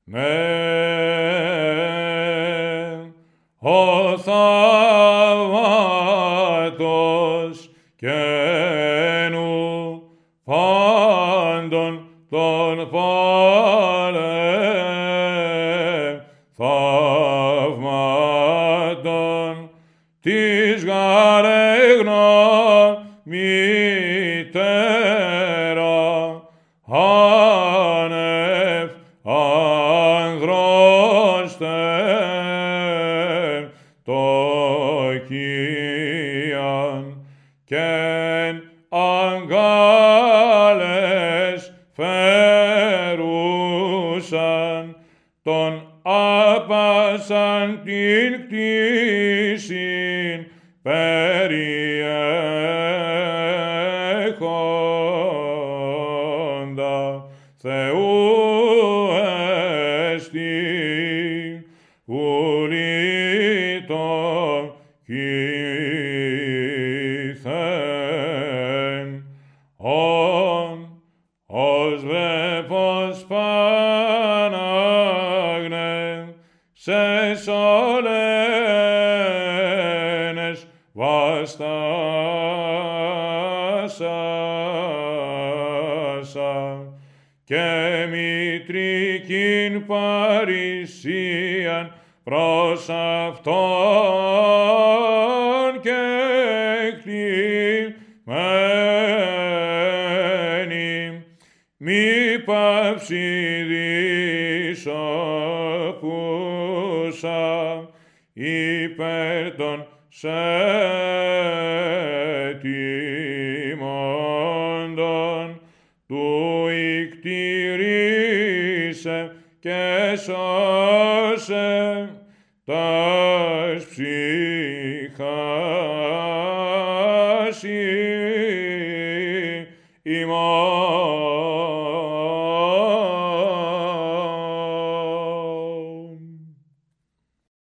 ο θαύματος καινού πάντων των θαυμάτων της γαρεγνών μητέρα άνευ ανδρόστε τοκίαν κεν αγκάλες φέρουσαν τον άπασαν την κτήσιν περιέχοντα Θεού εστι ουρήτων κήθεν ως βρέφος Πανάγνε σε σωλένες βαστάσασα και μητρικήν παρησίαν προς αυτόν και κτημένοι μη παυσιδίσοπουσα υπέρ των σετιμόντων του ικτηρίσε και σώσε τας ψυχάς